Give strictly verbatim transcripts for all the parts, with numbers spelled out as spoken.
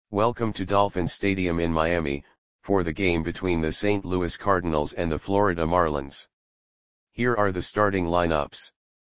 Welcome to Dolphin Stadium in Miami, for the game between the Saint Louis Cardinals and the Florida Marlins. Here are the starting lineups.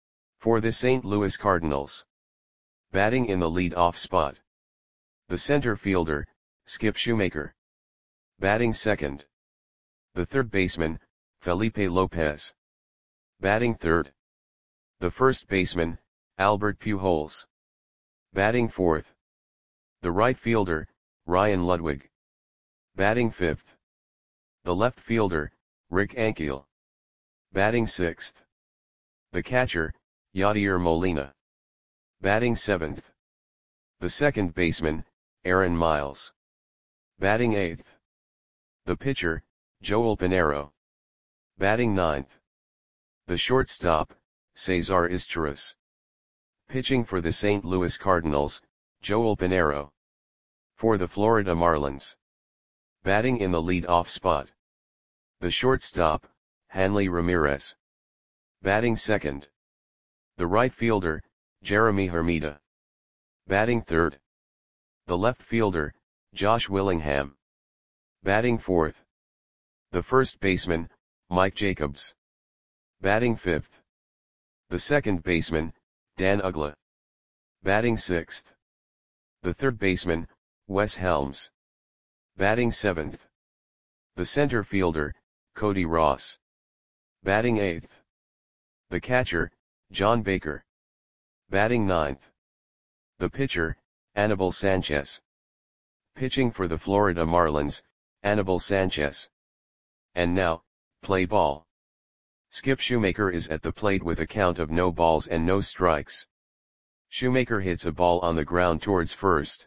For the Saint Louis Cardinals. Batting in the lead-off spot. The center fielder, Skip Shoemaker. Batting second. The third baseman, Felipe Lopez. Batting third. The first baseman, Albert Pujols. Batting fourth. The right fielder, Ryan Ludwig. Batting fifth. The left fielder, Rick Ankiel. Batting sixth. The catcher, Yadier Molina. Batting seventh. The second baseman, Aaron Miles. Batting eighth. The pitcher, Joel Pinheiro. Batting ninth. The shortstop, Cesar Izturis. Pitching for the Saint Louis Cardinals, Joel Pinheiro. For the Florida Marlins. Batting in the lead-off spot. The shortstop, Hanley Ramirez. Batting second. The right fielder, Jeremy Hermida. Batting third. The left fielder, Josh Willingham. Batting fourth. The first baseman, Mike Jacobs. Batting fifth. The second baseman, Dan Uggla. Batting sixth. The third baseman, Wes Helms. Batting seventh. The center fielder, Cody Ross. Batting eighth. The catcher, John Baker. Batting ninth. The pitcher, Anibal Sanchez. Pitching for the Florida Marlins, Anibal Sanchez. And now, play ball. Skip Shoemaker is at the plate with a count of no balls and no strikes. Shoemaker hits a ball on the ground towards first.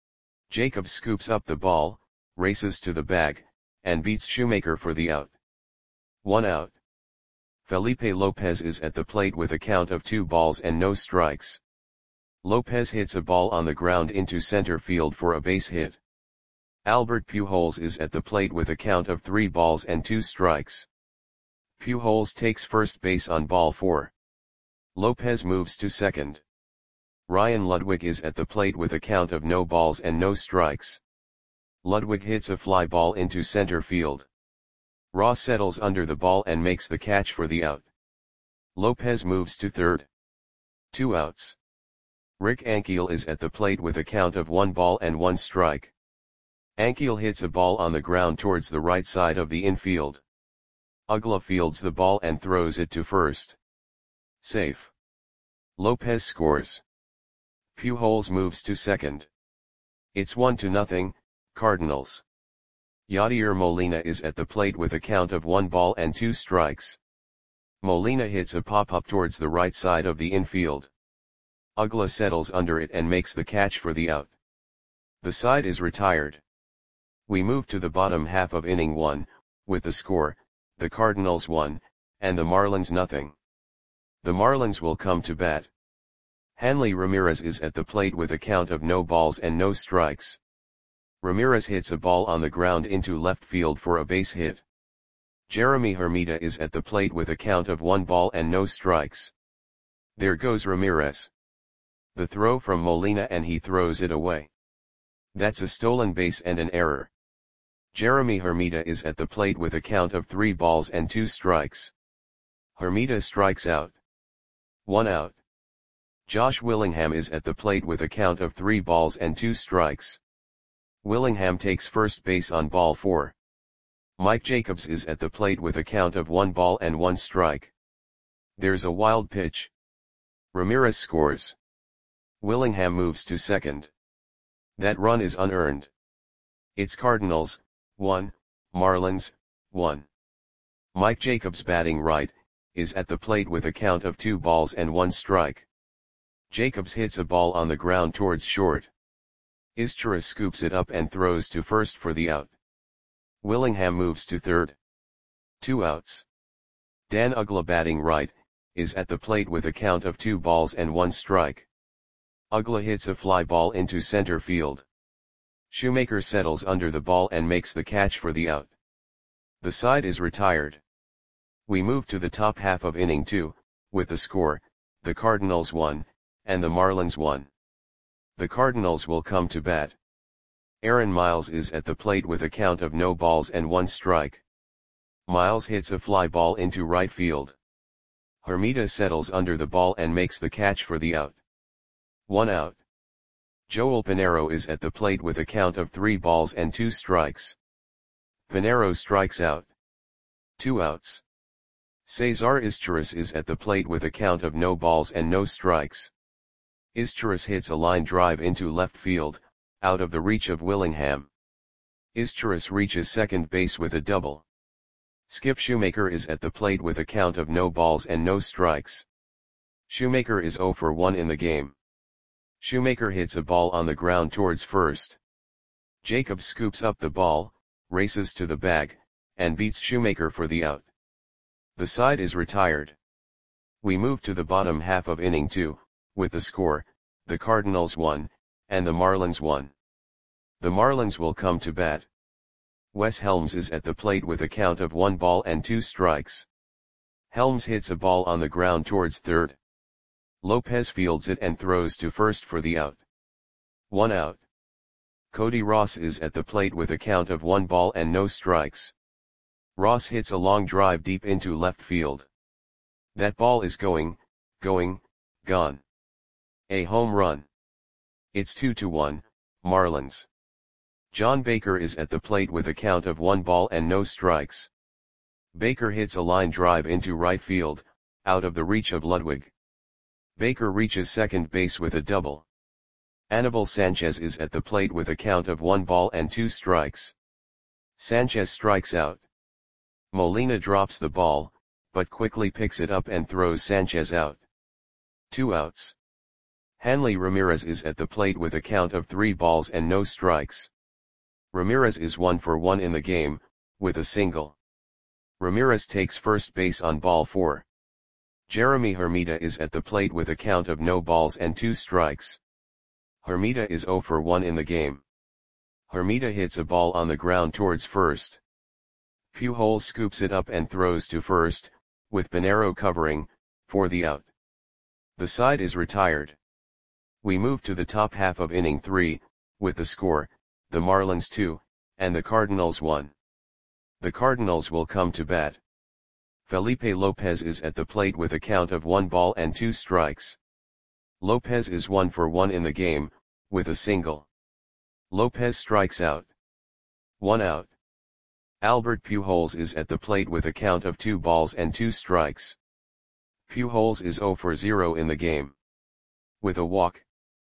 Jacobs scoops up the ball, races to the bag, and beats Shoemaker for the out. One out. Felipe Lopez is at the plate with a count of two balls and no strikes. Lopez hits a ball on the ground into center field for a base hit. Albert Pujols is at the plate with a count of three balls and two strikes. Pujols takes first base on ball four. Lopez moves to second. Ryan Ludwig is at the plate with a count of no balls and no strikes. Ludwig hits a fly ball into center field. Ross settles under the ball and makes the catch for the out. Lopez moves to third. Two outs. Rick Ankiel is at the plate with a count of one ball and one strike. Ankiel hits a ball on the ground towards the right side of the infield. Uggla fields the ball and throws it to first. Safe. Lopez scores. Pujols moves to second. It's one to nothing, Cardinals. Yadier Molina is at the plate with a count of one ball and two strikes. Molina hits a pop-up towards the right side of the infield. Uggla settles under it and makes the catch for the out. The side is retired. We move to the bottom half of inning one, with the score, the Cardinals one, and the Marlins nothing. The Marlins will come to bat. Hanley Ramirez is at the plate with a count of no balls and no strikes. Ramirez hits a ball on the ground into left field for a base hit. Jeremy Hermida is at the plate with a count of one ball and no strikes. There goes Ramirez. The throw from Molina and he throws it away. That's a stolen base and an error. Jeremy Hermida is at the plate with a count of three balls and two strikes. Hermida strikes out. One out. Josh Willingham is at the plate with a count of three balls and two strikes. Willingham takes first base on ball four. Mike Jacobs is at the plate with a count of one ball and one strike. There's a wild pitch. Ramirez scores. Willingham moves to second. That run is unearned. It's Cardinals, one, Marlins, one. Mike Jacobs batting right, is at the plate with a count of two balls and one strike. Jacobs hits a ball on the ground towards short. Izturis scoops it up and throws to first for the out. Willingham moves to third. Two outs. Dan Uggla batting right, is at the plate with a count of two balls and one strike. Uggla hits a fly ball into center field. Shoemaker settles under the ball and makes the catch for the out. The side is retired. We move to the top half of inning two, with the score, the Cardinals one, and the Marlins one. The Cardinals will come to bat. Aaron Miles is at the plate with a count of no balls and one strike. Miles hits a fly ball into right field. Hermida settles under the ball and makes the catch for the out. One out. Joel Pinheiro is at the plate with a count of three balls and two strikes. Pinheiro strikes out. Two outs. Cesar Izturis is at the plate with a count of no balls and no strikes. Izturis hits a line drive into left field, out of the reach of Willingham. Izturis reaches second base with a double. Skip Shoemaker is at the plate with a count of no balls and no strikes. Shoemaker is zero for one in the game. Shoemaker hits a ball on the ground towards first. Jacobs scoops up the ball, races to the bag, and beats Shoemaker for the out. The side is retired. We move to the bottom half of inning two, with the score, the Cardinals won, and the Marlins won. The Marlins will come to bat. Wes Helms is at the plate with a count of one ball and two strikes. Helms hits a ball on the ground towards third. Lopez fields it and throws to first for the out. One out. Cody Ross is at the plate with a count of one ball and no strikes. Ross hits a long drive deep into left field. That ball is going, going, gone. A home run. It's two to one, Marlins. John Baker is at the plate with a count of one ball and no strikes. Baker hits a line drive into right field, out of the reach of Ludwig. Baker reaches second base with a double. Anibal Sanchez is at the plate with a count of one ball and two strikes. Sanchez strikes out. Molina drops the ball, but quickly picks it up and throws Sanchez out. Two outs. Hanley Ramirez is at the plate with a count of three balls and no strikes. Ramirez is one for one in the game, with a single. Ramirez takes first base on ball four. Jeremy Hermida is at the plate with a count of no balls and two strikes. Hermida is zero for one in the game. Hermida hits a ball on the ground towards first. Pujols scoops it up and throws to first, with Pinheiro covering, for the out. The side is retired. We move to the top half of inning three, with the score, the Marlins two, and the Cardinals one. The Cardinals will come to bat. Felipe Lopez is at the plate with a count of one ball and two strikes. Lopez is one for one in the game, with a single. Lopez strikes out. One out. Albert Pujols is at the plate with a count of two balls and two strikes. Pujols is zero for zero in the game. With a walk.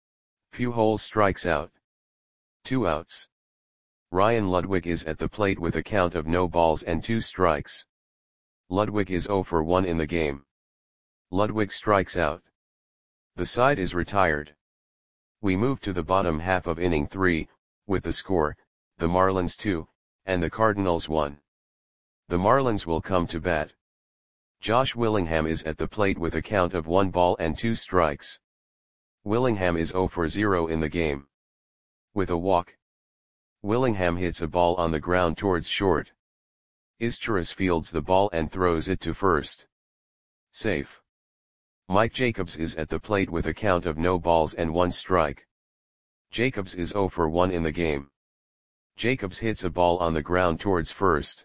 Pujols strikes out. Two outs. Ryan Ludwig is at the plate with a count of no balls and two strikes. Ludwig is zero for one in the game. Ludwig strikes out. The side is retired. We move to the bottom half of inning three, with the score, the Marlins two, and the Cardinals one. The Marlins will come to bat. Josh Willingham is at the plate with a count of one ball and two strikes. Willingham is zero for zero in the game. With a walk. Willingham hits a ball on the ground towards short. Izturis fields the ball and throws it to first. Safe. Mike Jacobs is at the plate with a count of no balls and one strike. Jacobs is zero for one in the game. Jacobs hits a ball on the ground towards first.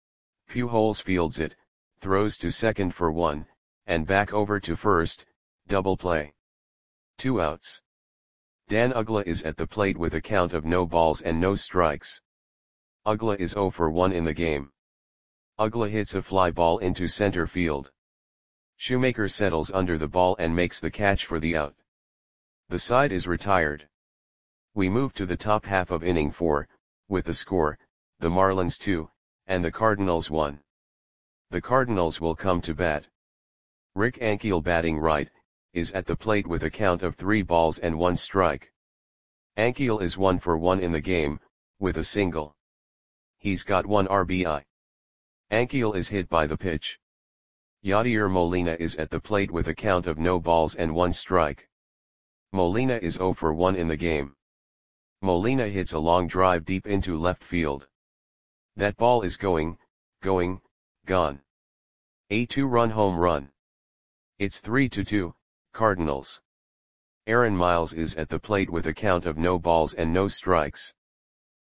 Pujols fields it, throws to second for one, and back over to first, double play. Two outs. Dan Uggla is at the plate with a count of no balls and no strikes. Uggla is zero for one in the game. Uggla hits a fly ball into center field. Shoemaker settles under the ball and makes the catch for the out. The side is retired. We move to the top half of inning four, with the score, the Marlins two, and the Cardinals one. The Cardinals will come to bat. Rick Ankiel batting right, is at the plate with a count of three balls and one strike. Ankiel is one for one in the game, with a single. He's got one R B I. Ankiel is hit by the pitch. Yadier Molina is at the plate with a count of no balls and one strike. Molina is zero for one in the game. Molina hits a long drive deep into left field. That ball is going, going, gone. A two-run home run. It's three to two, Cardinals. Aaron Miles is at the plate with a count of no balls and no strikes.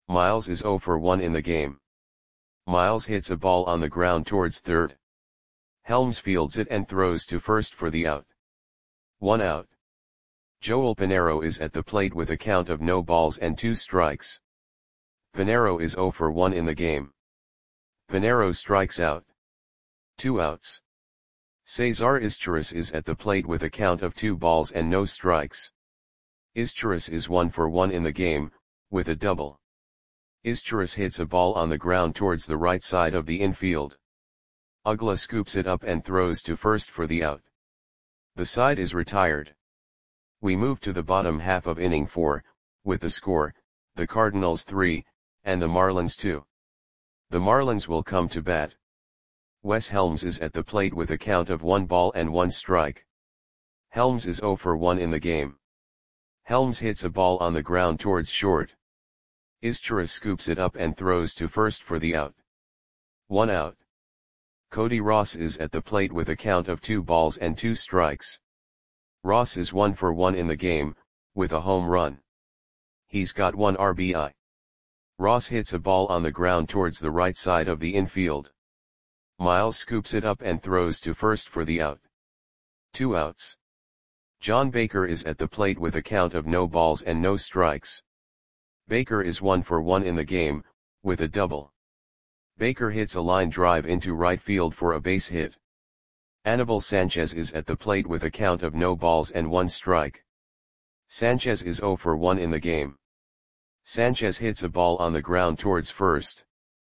Miles is zero for one in the game. Miles hits a ball on the ground towards third. Helms fields it and throws to first for the out. One out. Joel Pinheiro is at the plate with a count of no balls and two strikes. Pinheiro is zero for one in the game. Pinheiro strikes out. Two outs. Cesar Izturis is at the plate with a count of two balls and no strikes. Izturis is one for one in the game, with a double. Izturis hits a ball on the ground towards the right side of the infield. Uggla scoops it up and throws to first for the out. The side is retired. We move to the bottom half of inning four, with the score, the Cardinals three, and the Marlins two. The Marlins will come to bat. Wes Helms is at the plate with a count of one ball and one strike. Helms is zero for one in the game. Helms hits a ball on the ground towards short. Izturis scoops it up and throws to first for the out. One out. Cody Ross is at the plate with a count of two balls and two strikes. Ross is one for one in the game, with a home run. He's got one R B I. Ross hits a ball on the ground towards the right side of the infield. Miles scoops it up and throws to first for the out. Two outs. John Baker is at the plate with a count of no balls and no strikes. Baker is one for one in the game, with a double. Baker hits a line drive into right field for a base hit. Anibal Sanchez is at the plate with a count of no balls and one strike. Sanchez is zero for one in the game. Sanchez hits a ball on the ground towards first.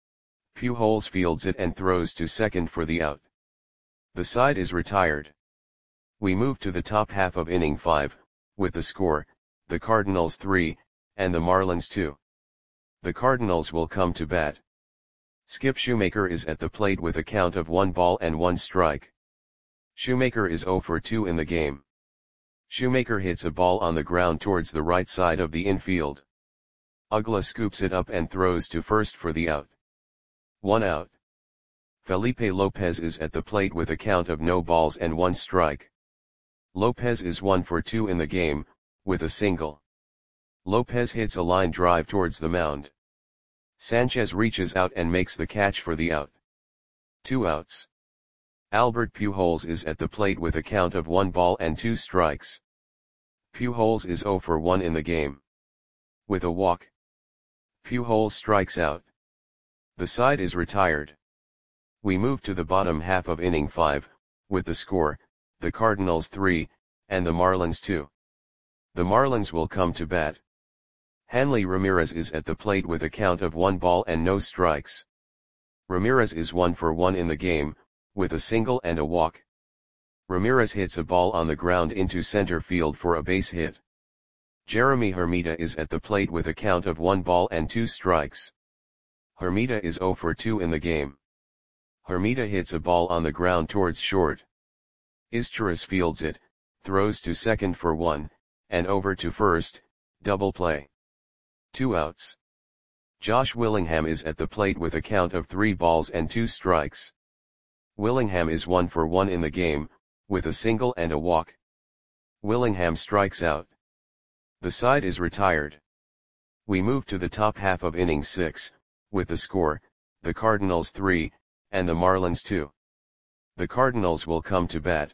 Pujols fields it and throws to second for the out. The side is retired. We move to the top half of inning five, with the score, the Cardinals three, and the Marlins two. The Cardinals will come to bat. Skip Shoemaker is at the plate with a count of one ball and one strike. Shoemaker is zero for two in the game. Shoemaker hits a ball on the ground towards the right side of the infield. Uggla scoops it up and throws to first for the out. One out. Felipe Lopez is at the plate with a count of no balls and one strike. Lopez is one for two in the game, with a single. Lopez hits a line drive towards the mound. Sanchez reaches out and makes the catch for the out. Two outs. Albert Pujols is at the plate with a count of one ball and two strikes. Pujols is zero for one in the game. With a walk. Pujols strikes out. The side is retired. We move to the bottom half of inning five, with the score, the Cardinals three, and the Marlins two. The Marlins will come to bat. Hanley Ramirez is at the plate with a count of one ball and no strikes. Ramirez is one for one in the game, with a single and a walk. Ramirez hits a ball on the ground into center field for a base hit. Jeremy Hermida is at the plate with a count of one ball and two strikes. Hermida is zero for two in the game. Hermida hits a ball on the ground towards short. Izturis fields it, throws to second for one, and over to first, double play. Two outs. Josh Willingham is at the plate with a count of three balls and two strikes. Willingham is one for one in the game, with a single and a walk. Willingham strikes out. The side is retired. We move to the top half of inning six, with the score, the Cardinals three, and the Marlins two. The Cardinals will come to bat.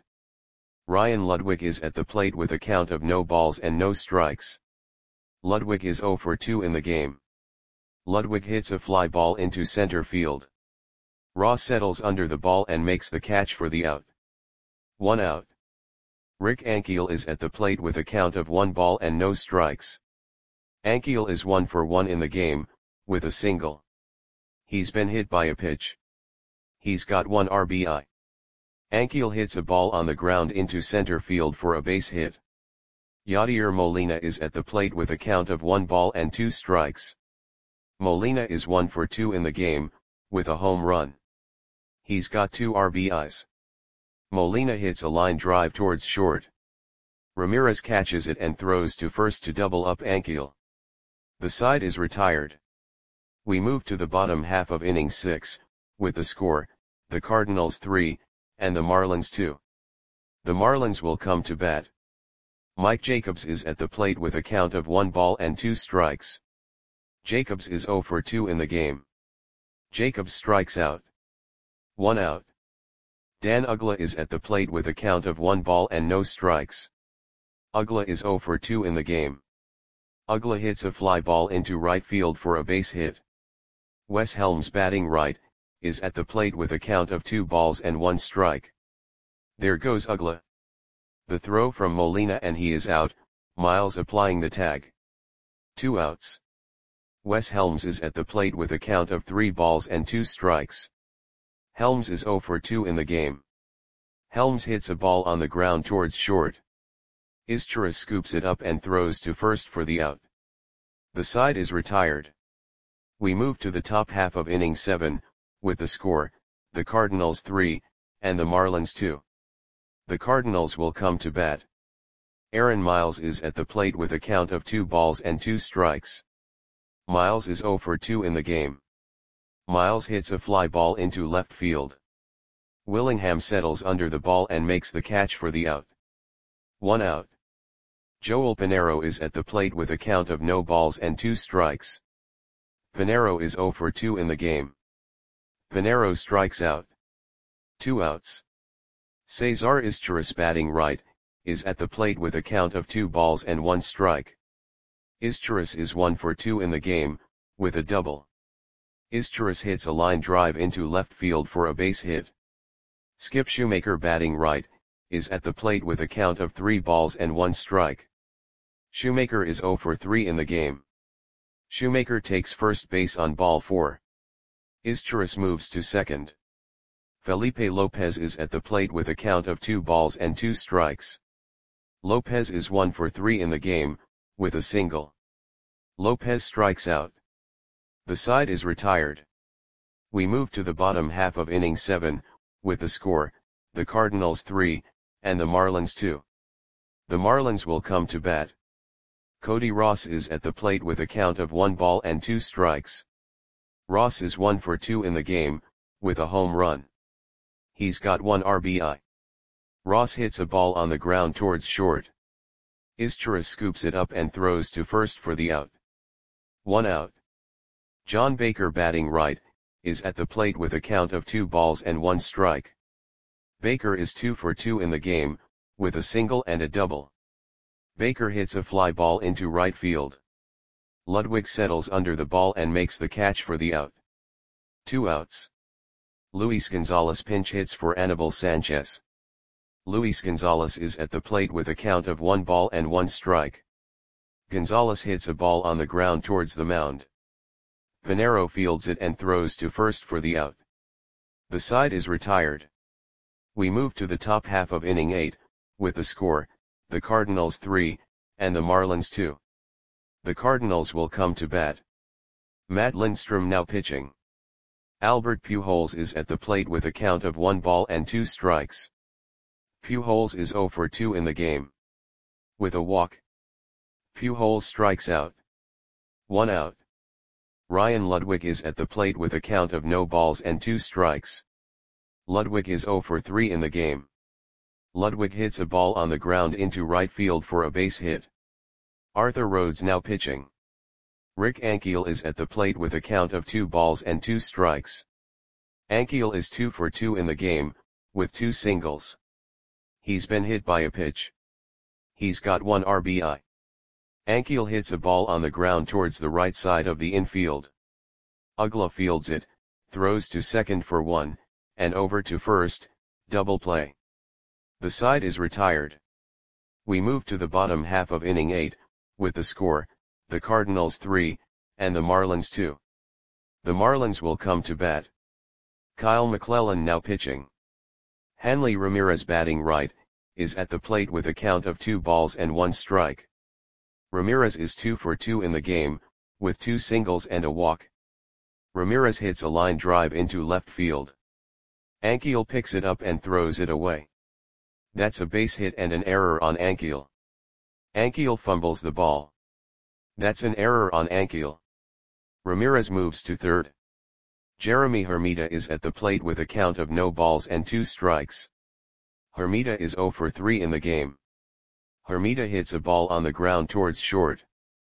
Ryan Ludwig is at the plate with a count of no balls and no strikes. Ludwig is zero for two in the game. Ludwig hits a fly ball into center field. Ross settles under the ball and makes the catch for the out. One out. Rick Ankiel is at the plate with a count of one ball and no strikes. Ankiel is one for one in the game, with a single. He's been hit by a pitch. He's got one R B I. Ankiel hits a ball on the ground into center field for a base hit. Yadier Molina is at the plate with a count of one ball and two strikes. Molina is one for two in the game, with a home run. He's got two R B Is. Molina hits a line drive towards short. Ramirez catches it and throws to first to double up Ankiel. The side is retired. We move to the bottom half of inning six, with the score, the Cardinals three, and the Marlins two. The Marlins will come to bat. Mike Jacobs is at the plate with a count of one ball and two strikes. Jacobs is zero for two in the game. Jacobs strikes out. One out. Dan Uggla is at the plate with a count of one ball and no strikes. Uggla is zero for two in the game. Uggla hits a fly ball into right field for a base hit. Wes Helms, batting right, is at the plate with a count of two balls and one strike. There goes Uggla. The throw from Molina and he is out, Miles applying the tag. Two outs. Wes Helms is at the plate with a count of three balls and two strikes. Helms is zero for two in the game. Helms hits a ball on the ground towards short. Izturis scoops it up and throws to first for the out. The side is retired. We move to the top half of inning seven, with the score, the Cardinals three, and the Marlins two. The Cardinals will come to bat. Aaron Miles is at the plate with a count of two balls and two strikes. Miles is zero for two in the game. Miles hits a fly ball into left field. Willingham settles under the ball and makes the catch for the out. One out. Joel Pinheiro is at the plate with a count of no balls and two strikes. Pinheiro is zero for two in the game. Pinheiro strikes out. Two outs. Cesar Izturis, batting right, is at the plate with a count of two balls and one strike. Izturis is one for two in the game, with a double. Izturis hits a line drive into left field for a base hit. Skip Shoemaker, batting right, is at the plate with a count of three balls and one strike. Shoemaker is zero for three in the game. Shoemaker takes first base on ball four. Izturis moves to second. Felipe Lopez is at the plate with a count of two balls and two strikes. Lopez is one for three in the game, with a single. Lopez strikes out. The side is retired. We move to the bottom half of inning seven, with the score, the Cardinals three, and the Marlins two. The Marlins will come to bat. Cody Ross is at the plate with a count of one ball and two strikes. Ross is one for two in the game, with a home run. He's got one R B I. Ross hits a ball on the ground towards short. Izturis scoops it up and throws to first for the out. One out. John Baker, batting right, is at the plate with a count of two balls and one strike. Baker is two for two in the game, with a single and a double. Baker hits a fly ball into right field. Ludwig settles under the ball and makes the catch for the out. Two outs. Luis Gonzalez pinch hits for Anibal Sanchez. Luis Gonzalez is at the plate with a count of one ball and one strike. Gonzalez hits a ball on the ground towards the mound. Pinheiro fields it and throws to first for the out. The side is retired. We move to the top half of inning eight, with the score, the Cardinals three, and the Marlins two. The Cardinals will come to bat. Matt Lindstrom now pitching. Albert Pujols is at the plate with a count of one ball and two strikes. Pujols is zero for two in the game. With a walk. Pujols strikes out. One out. Ryan Ludwig is at the plate with a count of no balls and two strikes. Ludwig is zero for three in the game. Ludwig hits a ball on the ground into right field for a base hit. Arthur Rhodes now pitching. Rick Ankiel is at the plate with a count of two balls and two strikes. Ankiel is two for two in the game, with two singles. He's been hit by a pitch. He's got one R B I. Ankiel hits a ball on the ground towards the right side of the infield. Uggla fields it, throws to second for one, and over to first, double play. The side is retired. We move to the bottom half of inning eight, with the score, the Cardinals three, and the Marlins two. The Marlins will come to bat. Kyle McClellan now pitching. Hanley Ramirez, batting right, is at the plate with a count of two balls and one strike. Ramirez is two for two in the game, with two singles and a walk. Ramirez hits a line drive into left field. Ankiel picks it up and throws it away. That's a base hit and an error on Ankiel. Ankiel fumbles the ball. That's an error on Ankiel. Ramirez moves to third. Jeremy Hermida is at the plate with a count of no balls and two strikes. Hermida is zero for three in the game. Hermida hits a ball on the ground towards short.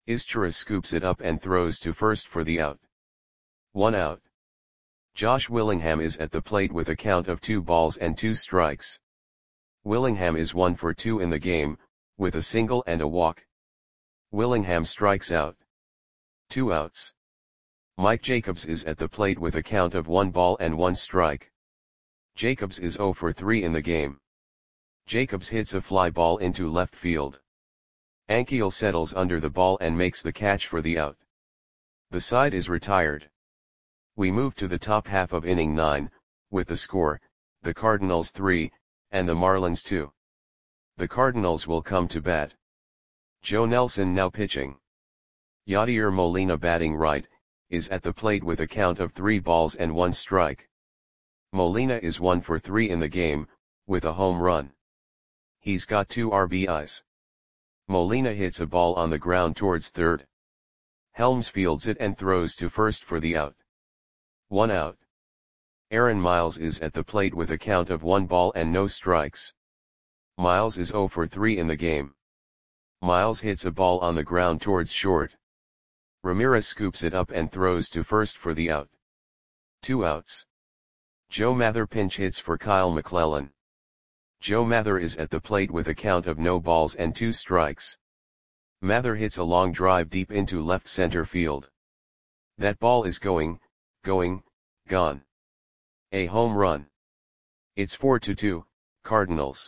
Izturis scoops it up and throws to first for the out. One out. Josh Willingham is at the plate with a count of two balls and two strikes. Willingham is one for two in the game, with a single and a walk. Willingham strikes out. Two outs. Mike Jacobs is at the plate with a count of one ball and one strike. Jacobs is zero for three in the game. Jacobs hits a fly ball into left field. Ankiel settles under the ball and makes the catch for the out. The side is retired. We move to the top half of inning nine, with the score, the Cardinals three, and the Marlins two. The Cardinals will come to bat. Joe Nelson now pitching. Yadier Molina batting right, is at the plate with a count of three balls and one strike. Molina is one for three in the game, with a home run. He's got two R B Is. Molina hits a ball on the ground towards third. Helms fields it and throws to first for the out. One out. Aaron Miles is at the plate with a count of one ball and no strikes. Miles is zero for three in the game. Miles hits a ball on the ground towards short. Ramirez scoops it up and throws to first for the out. Two outs. Joe Mather pinch hits for Kyle McClellan. Joe Mather is at the plate with a count of no balls and two strikes. Mather hits a long drive deep into left center field. That ball is going, going, gone. A home run. It's four to two, Cardinals.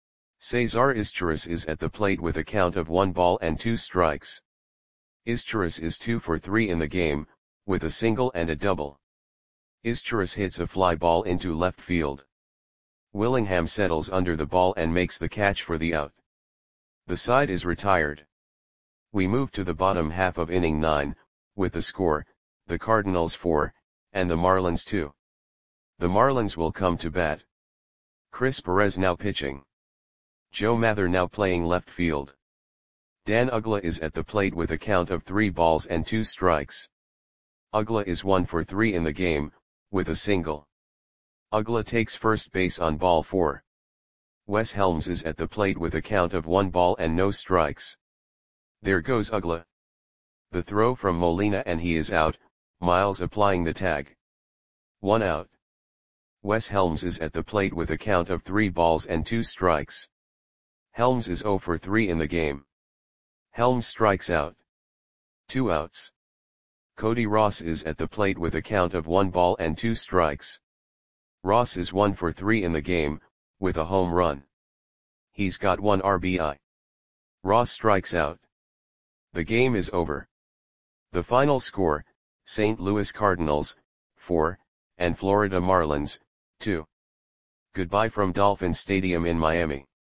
Cesar Izturis is at the plate with a count of one ball and two strikes. Izturis is two for three in the game, with a single and a double. Izturis hits a fly ball into left field. Willingham settles under the ball and makes the catch for the out. The side is retired. We move to the bottom half of inning nine, with the score, the Cardinals four, and the Marlins two. The Marlins will come to bat. Chris Perez now pitching. Joe Mather now playing left field. Dan Uggla is at the plate with a count of three balls and two strikes. Uggla is one for three in the game, with a single. Uggla takes first base on ball four. Wes Helms is at the plate with a count of one ball and no strikes. There goes Uggla. The throw from Molina and he is out, Miles applying the tag. One out. Wes Helms is at the plate with a count of three balls and two strikes. Helms is zero for three in the game. Helms strikes out. Two outs. Cody Ross is at the plate with a count of one ball and two strikes. Ross is one for three in the game, with a home run. He's got one R B I. Ross strikes out. The game is over. The final score, Saint Louis Cardinals, four, and Florida Marlins, two. Goodbye from Dolphin Stadium in Miami.